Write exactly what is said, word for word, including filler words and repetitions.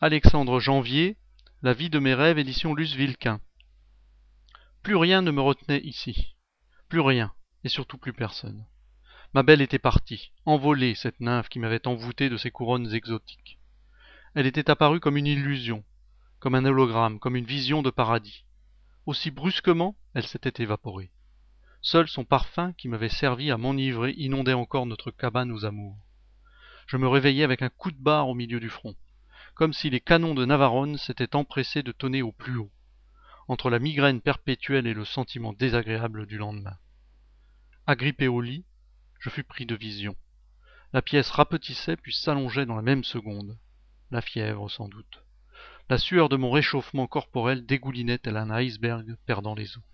Alexandre Janvier, La vie de mes rêves, édition Luce Vilquin. Plus rien ne me retenait ici. Plus rien, et surtout plus personne. Ma belle était partie, envolée, cette nymphe qui m'avait envoûté de ses couronnes exotiques. Elle était apparue comme une illusion, comme un hologramme, comme une vision de paradis. Aussi brusquement, elle s'était évaporée. Seul son parfum qui m'avait servi à m'enivrer inondait encore notre cabane aux amours. Je me réveillais avec un coup de barre au milieu du front, comme si les canons de Navarone s'étaient empressés de tonner au plus haut, entre la migraine perpétuelle et le sentiment désagréable du lendemain. Agrippé au lit, je fus pris de vision. La pièce rapetissait puis s'allongeait dans la même seconde. La fièvre, sans doute. La sueur de mon réchauffement corporel dégoulinait tel un iceberg perdant les eaux.